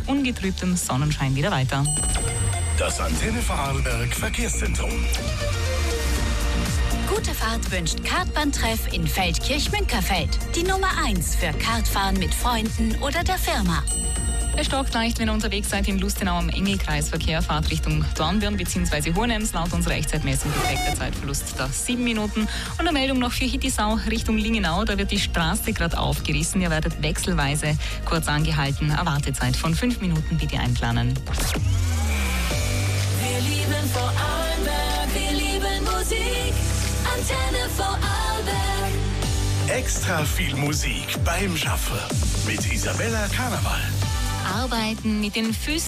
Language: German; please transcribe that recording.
ungetrübtem Sonnenschein wieder weiter. Das Antenne Vorarlberg Verkehrszentrum. Gute Fahrt wünscht Kartbahntreff in Feldkirch-Münkerfeld. Die Nummer 1 für Kartfahren mit Freunden oder der Firma. Es stockt leicht, wenn ihr unterwegs seid in Lustenau am Engelkreisverkehr. Fahrt Richtung Dornbirn bzw. Hohenems. Laut unserer Echtzeitmessung beträgt der Zeitverlust da 7 Minuten. Und eine Meldung noch für Hittisau Richtung Lingenau. Da wird die Straße gerade aufgerissen. Ihr werdet wechselweise kurz angehalten. Eine Wartezeit von 5 Minuten bitte einplanen. Wir lieben Vorarlberg, wir lieben Musik. Antenne Vorarlberg. Extra viel Musik beim Schaffen mit Isabella Karneval. Arbeiten mit den Füßen.